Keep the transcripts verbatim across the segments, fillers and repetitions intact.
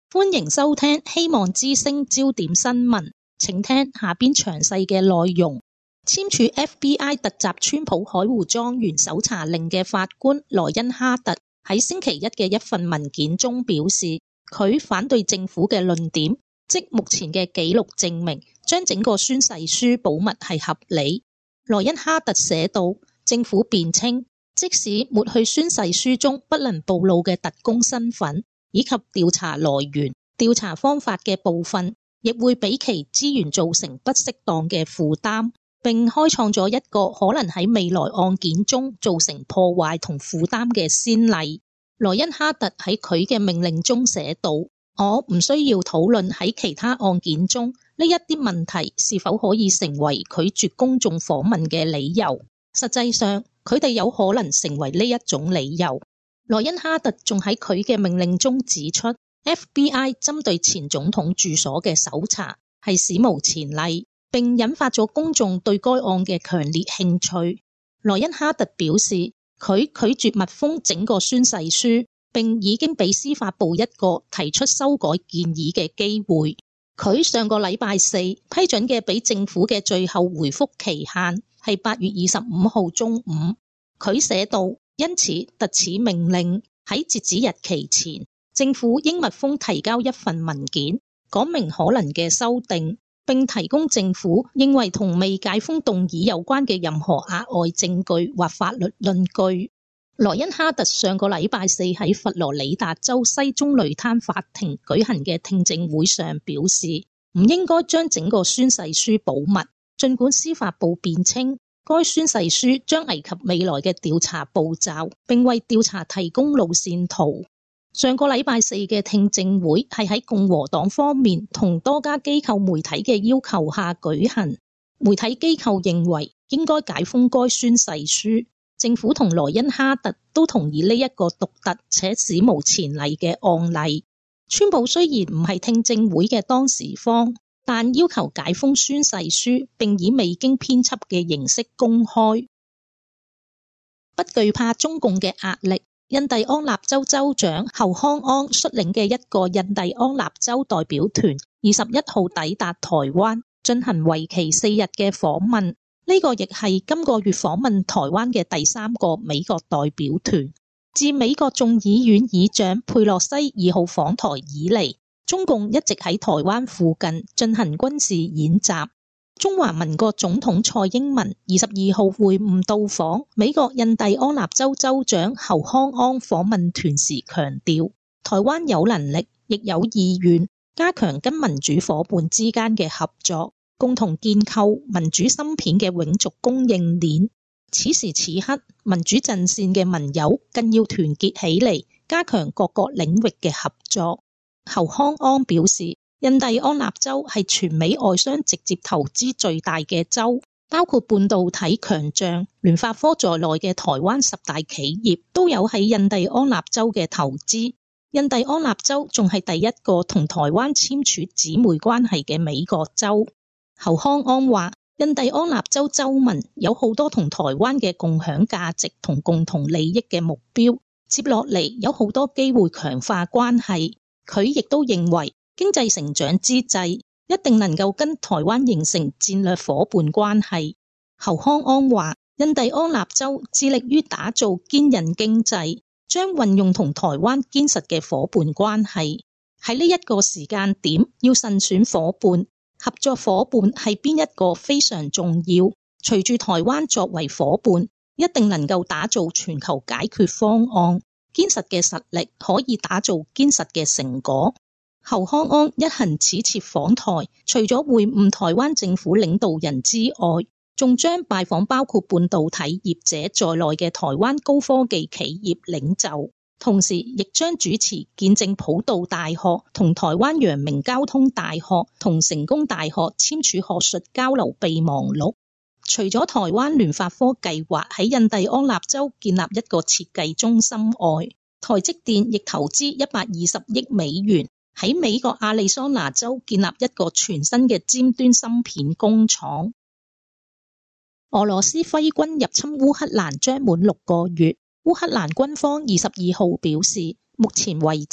歡迎收聽希望之聲焦點新聞，請聽下邊詳細嘅內容。簽署 F B I 突襲川普海湖莊園搜查令嘅法官萊恩哈特喺星期一嘅一份文件中表示，佢反對政府嘅論點，即目前嘅記錄證明將整個宣誓書保密係合理。萊恩哈特寫道，政府辯稱，即使抹去宣誓書中不能暴露嘅特工身份，以及調查來源、調查方法嘅部分，亦會俾其資源造成不適當嘅負擔，並開創咗一個可能喺未來案件中造成破壞同負擔嘅先例。萊恩哈特喺佢嘅命令中寫道，我唔需要討論喺其他案件中呢一啲問題是否可以成為拒絕公眾訪問嘅理由。實際上，佢哋有可能成為呢一種理由。萊恩哈特仲喺佢嘅命令中指出， F B I 針對前總統住所嘅搜查係史無前例，並引發咗公眾對該案嘅強烈興趣。萊恩哈特表示，佢拒絕密封整個宣誓書，並已經俾司法部一個提出修改建議嘅機會。佢上個禮拜四批准嘅俾政府嘅最後回覆期限係八月二十五號中午。佢寫道，因此特此命令喺截止日期前，政府應密封提交一份文件，講明可能嘅修訂，並提供政府認為同未解封動議有關嘅任何額外證據或法律論據。萊恩哈特上個禮拜四喺佛羅里達州西中累灘法庭舉行嘅聽證會上表示，唔應該將整個宣誓書保密，儘管司法部辯稱該宣誓書將危及未來嘅調查步驟，並為調查提供路線圖。上個禮拜四嘅聽證會係喺共和黨方面同多家機構媒體嘅要求下舉行。媒體機構認為應該解封該宣誓書。政府同萊恩哈特都同意呢一個獨特且史無前例嘅案例。川普雖然唔係聽證會嘅當事方，但要求解封宣誓書並以未經編輯嘅形式公開。不懼怕中共嘅壓力，印第安納州州長侯康安率領嘅一個印第安納州代表團二十一號抵達台灣，進行為期四日嘅訪問。呢個亦係今個月訪問台灣嘅第三個美國代表團。自美國眾議院議長佩洛西二號訪台以嚟，中共一直喺台灣附近進行軍事演習。中華民國總統蔡英文二十二號會晤到訪美國印第安納州州長侯康安訪問團時強調，台灣有能力亦有意願加強跟民主夥伴之間嘅合作，共同建構民主芯片嘅永續供應鏈。此時此刻，民主陣線嘅盟友更要團結起嚟，加強各個領域嘅合作。侯康安表示，印第安納州係全美外商直接投資最大嘅州，包括半導體強將聯發科在內嘅台灣十大企業都有喺印第安納州嘅投資。印第安納州仲係第一個同台灣簽署姊妹關係嘅美國州。侯康安話，印第安納州州民有好多同台灣嘅共享價值同共同利益嘅目標，接落嚟有好多機會強化關係。佢亦都認為經濟成長之際，一定能夠跟台灣形成戰略夥伴關係。侯康安話，印第安納州致力於打造堅韌經濟，將運用同台灣堅實嘅夥伴關係。喺呢一個時間點，要慎選夥伴。合作夥伴係邊一個非常重要，隨住台灣作為夥伴，一定能夠打造全球解決方案。堅實嘅實力可以打造堅實嘅成果。侯康安一行此次訪台，除咗會晤台灣政府領導人之外，仲將拜訪包括半導體業者在內嘅台灣高科技企業領袖。同時亦將主持見證普渡大學同台灣陽明交通大學同成功大學簽署學術交流備忘錄。除咗台灣聯發科計劃喺印第安納州建立一個設計中心外，台積電亦投資一百二十億美元喺美國亞利桑那州建立一個全新嘅尖端芯片工廠。俄羅斯揮軍入侵烏克蘭將滿六個月。烏克蘭軍方二十二號表示，目前為止，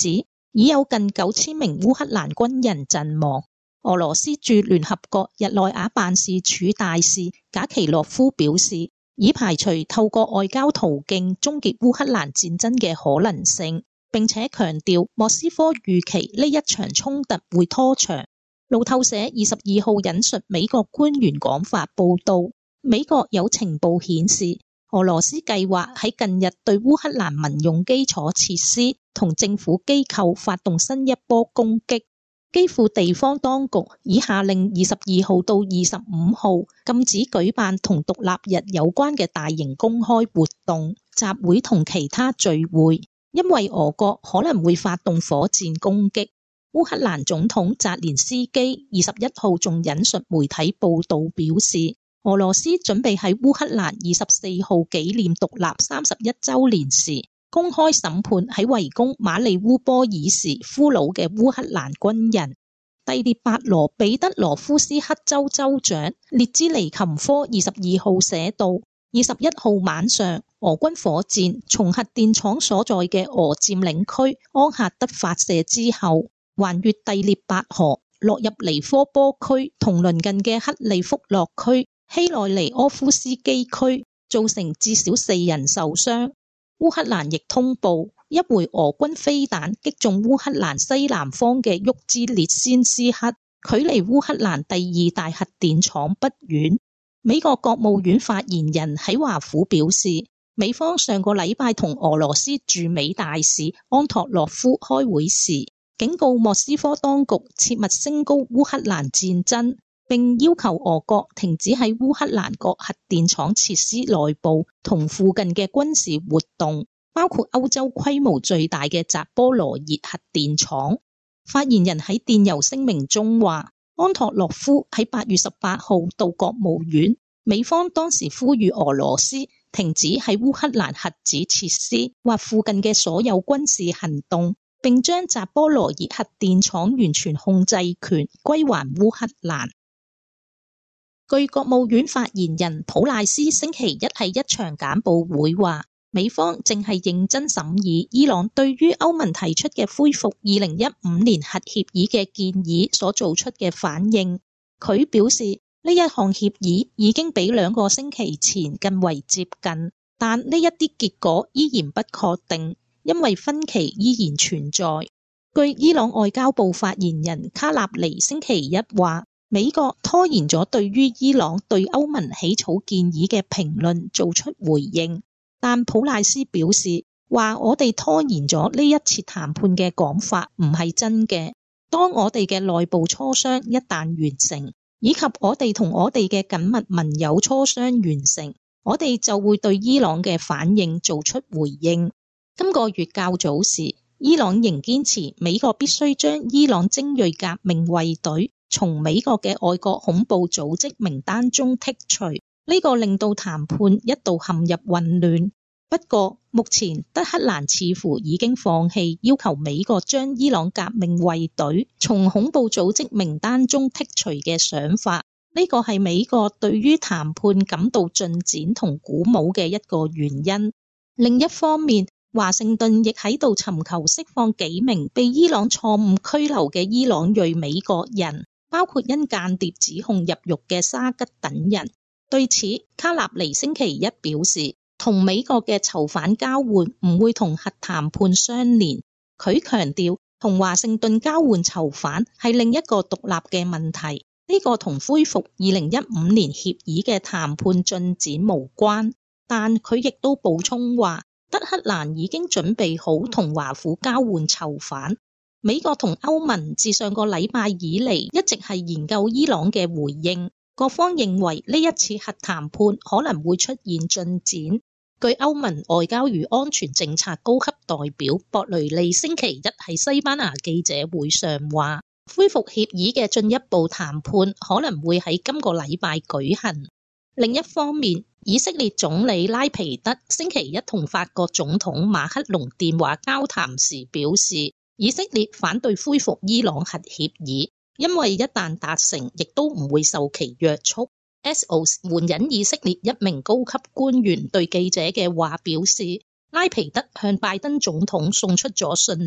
已有近九千名烏克蘭軍人陣亡。俄羅斯駐聯合國日內瓦辦事處大使賈奇洛夫表示，已排除透過外交途徑終結烏克蘭戰爭嘅可能性，並且強調莫斯科預期呢一場衝突會拖長。路透社二十二號引述美國官員講法報道，美國有情報顯示，俄羅斯計劃喺近日對烏克蘭民用基礎設施同政府機構發動新一波攻擊。基輔地方當局已下令二十二號到二十五號禁止舉辦同獨立日有關嘅大型公開活動、集會同其他聚會，因為俄國可能會發動火箭攻擊。烏克蘭總統澤連斯基二十一號仲引述媒體報道表示，俄羅斯準備喺烏克蘭二十四號紀念獨立三十一週年時，公開審判喺圍攻馬里烏波爾時俘虜嘅烏克蘭軍人。第聶伯羅彼得羅夫斯克州州長列茲尼琴科二十二號寫道，二十一號晚上，俄軍火箭從核電廠所在嘅俄佔領區安赫德發射之後，橫越第聶伯河，落入尼科波區同鄰近嘅克利福諾區、希內尼柯夫斯基區，造成至少四人受傷。烏克蘭亦通報，一枚俄軍飛彈擊中烏克蘭西南方嘅沃茲列先斯克，距離烏克蘭第二大核電廠不遠。美國國務院發言人喺華府表示，美方上個禮拜同俄羅斯駐美大使安托洛夫開會時，警告莫斯科當局切勿升高烏克蘭戰爭，並要求俄國停止喺烏克蘭各核電廠設施內部同附近嘅軍事活動，包括歐洲規模最大嘅扎波羅熱核電廠。發言人喺電郵聲明中話，安托洛夫喺八月十八號到國務院，美方當時呼籲俄羅斯停止喺烏克蘭核子設施或附近嘅所有軍事行動，並將扎波羅熱核電廠完全控制權歸還烏克蘭。據國務院發言人普賴斯星期一喺一場簡報會話，美方正係認真審議伊朗對於歐盟提出嘅恢復二零一五年核協議嘅建議所做出嘅反應。佢表示，呢一項協議已經比兩個星期前更為接近，但呢一啲結果依然不確定，因為分歧依然存在。據伊朗外交部發言人卡納尼星期一話，美國拖延咗對於伊朗對歐盟起草建議嘅評論做出回應，但普賴斯表示話，我哋拖延咗呢一次談判嘅講法唔係真嘅。當我哋嘅內部磋商一旦完成，以及我哋同我哋嘅緊密盟友磋商完成，我哋就會對伊朗嘅反應做出回應。今個月較早時，伊朗仍堅持美國必須將伊朗精銳革命衛隊從美國嘅外國恐怖組織名單中剔除，呢個令到談判一度陷入混亂。不過，目前德黑蘭似乎已經放棄要求美國將伊朗革命衛隊從恐怖組織名單中剔除嘅想法，呢個係美國對於談判感到進展同鼓舞嘅一個原因。另一方面，華盛頓亦喺度尋求釋放幾名被伊朗錯誤拘留嘅伊朗裔美國人，包括因間諜指控入獄嘅沙吉等人。對此，卡納尼星期一表示，同美國嘅囚犯交換唔會同核談判相連。佢強調，同華盛頓交換囚犯係另一個獨立嘅問題，呢個同恢復二零一五年協議嘅談判進展無關。但佢亦都補充話，德黑蘭已經準備好同華府交換囚犯。美國同歐盟自上個禮拜以嚟一直係研究伊朗嘅回應，各方認為呢一次核談判可能會出現進展。據歐盟外交與安全政策高級代表博雷利星期一喺西班牙記者會上話，恢復協議嘅進一步談判可能會喺今個禮拜舉行。另一方面，以色列總理拉皮德星期一同法國總統馬克龍電話交談時表示，以色列反對恢復伊朗核協議，因為一旦達成，亦都唔會受其約束。Axios 援引以色列一名高級官員對記者嘅話表示，拉皮德向拜登總統送出咗訊息，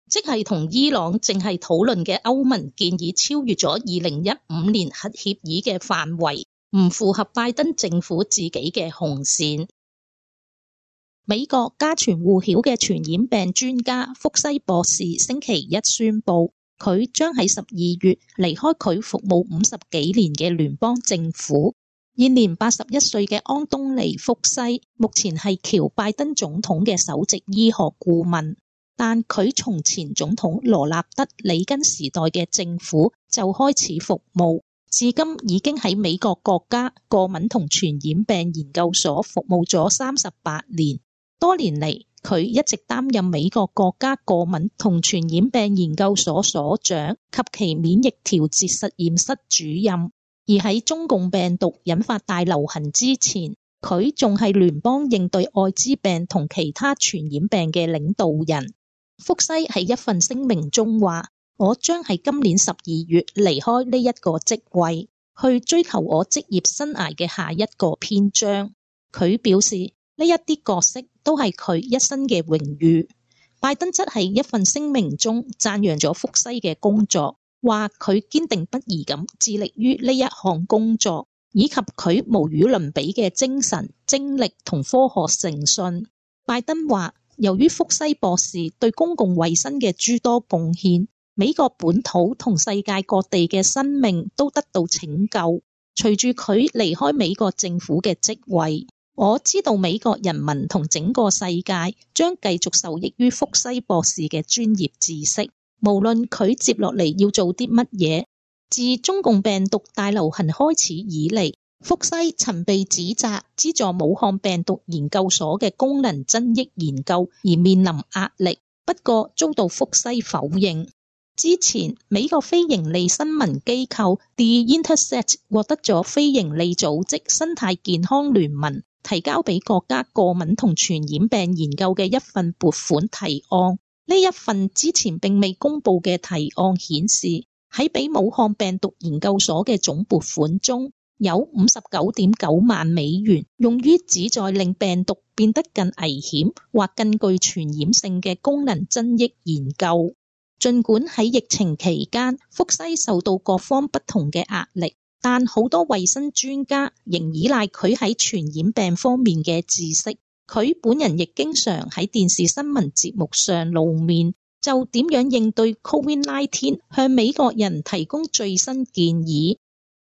即係同伊朗正係討論嘅歐盟建議超越咗二零一五年核協議嘅範圍，唔符合拜登政府自己嘅紅線。美國家傳戶曉嘅傳染病專家福西博士星期一宣布，佢將喺十二月離開佢服務五十幾年嘅聯邦政府。現年八十一歲嘅安東尼福西，目前係喬拜登總統嘅首席醫學顧問，但佢從前總統羅納德里根時代嘅政府就開始服務，至今已經喺美國國家過敏同傳染病研究所服務咗三十八年。多年嚟，佢一直擔任美國國家過敏同傳染病研究所所長及其免疫調節實驗室主任。而喺中共病毒引發大流行之前，佢仲係聯邦應對愛滋病同其他傳染病嘅領導人。福西喺一份聲明中話：我將喺今年十二月離開呢一個職位，去追求我職業生涯嘅下一個篇章。佢表示呢一啲角色都係佢一生嘅榮譽。拜登則喺一份聲明中讚揚咗福西嘅工作，話佢堅定不移咁致力於呢一項工作，以及佢無與倫比嘅精神、精力同科學誠信。拜登話，由於福西博士對公共衛生嘅諸多貢獻，美國本土同世界各地嘅生命都得到拯救。隨住佢離開美國政府嘅職位，我知道美國人民同整個世界將繼續受益於福西博士嘅專業知識，無論佢接落嚟要做啲乜嘢。自中共病毒大流行開始以嚟，福西曾被指責資助武漢病毒研究所嘅功能增益研究而面臨壓力，不過遭到福西否認。之前，美國非營利新聞機構 The Intercept 獲得咗非營利組織生態健康聯盟提交俾國家過敏同傳染病研究嘅一份撥款提案。呢一份之前並未公布嘅提案顯示，喺俾武漢病毒研究所嘅總撥款中，有五十九點九萬美元用於旨在令病毒變得更危險或更具傳染性嘅功能增益研究。儘管喺疫情期間，福西受到各方不同嘅壓力，但好多衛生專家仍依賴佢喺傳染病方面嘅知識。佢本人亦經常喺電視新聞節目上露面，就點樣應對 COVID 十九 向美國人提供最新建議。